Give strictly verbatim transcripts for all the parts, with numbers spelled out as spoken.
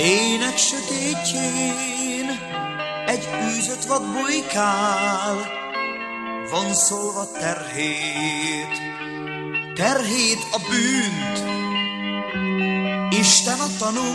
Ének sötétjén egy űzött vad bujkál, vonszolva terhét, terhét a bűnt. Isten a tanú,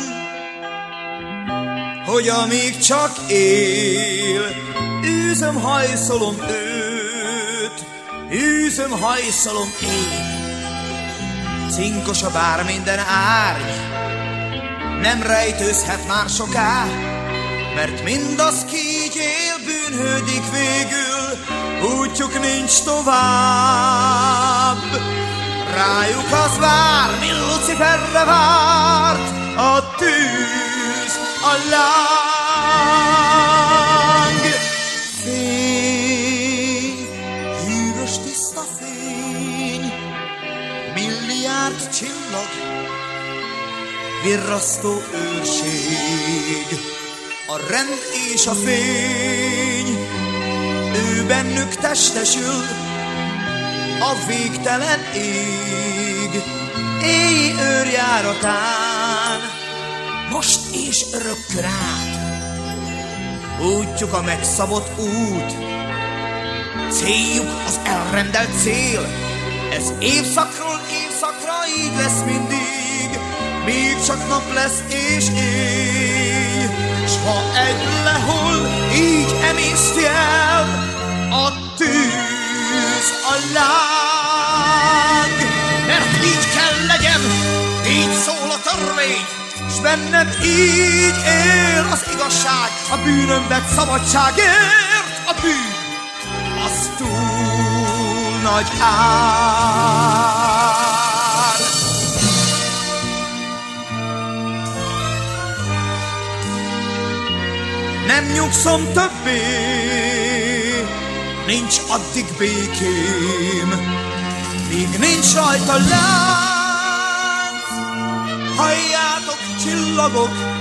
hogy amíg csak él, űzöm, hajszolom őt, űzöm, hajszolom én. Cinkos a bár minden árny, nem rejtőzhet már soká, mert mindaz, ki így él, bűnhődik végül, útjuk nincs tovább. Rájuk az vár, mi Luciferre várt, a tűz, a láng. Fény, hűvös tiszta fény, milliárd csillag, virrasztó őrség, a rend és a fény, ő bennük testesül, a végtelen ég, éj őrjáratán, most és örökkön át. Útjuk a megszabott út, céljuk az elrendelt cél, ez évszakról évszakra így lesz mindig, míg csak nap lesz és éj, s ha egy lehull, így emészti el a tűz, a láng. Mert így kell legyen, így szól a törvény, s benned így él az igazság, a bűnöm vett szabadságért, a bűn az túl nagy ár. Nem nyugszom többé, nincs addig békém, míg nincs rajta lánc. Halljátok, csillagok,